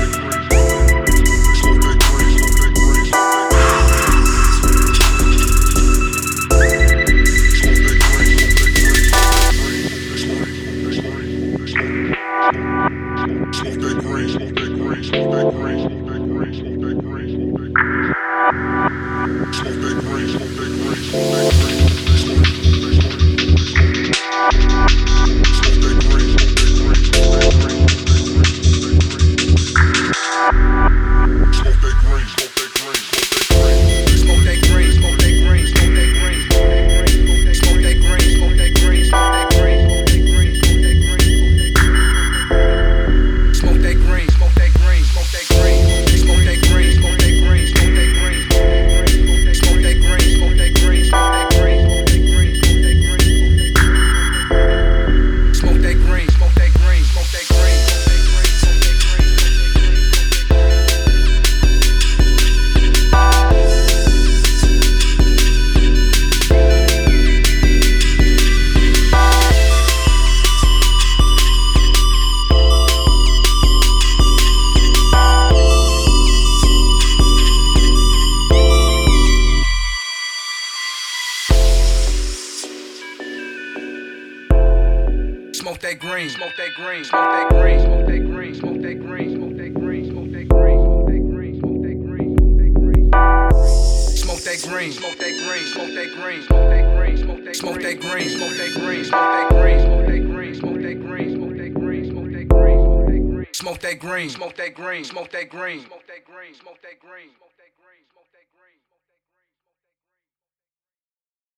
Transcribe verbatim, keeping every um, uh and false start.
Smoke that green, smoke that green, smoke that green, smoke that green, smoke that green, smoke that green, smoke that green, smoke that green, smoke that green, smoke that green. Smoke that green, smoke that green, smoke that green, smoke that green, smoke that smoke that green, smoke that green, smoke that green, smoke that green, smoke that green, smoke that green, smoke that green, smoke that green, smoke that green, smoke that green, smoke that green, smoke that green, smoke that green.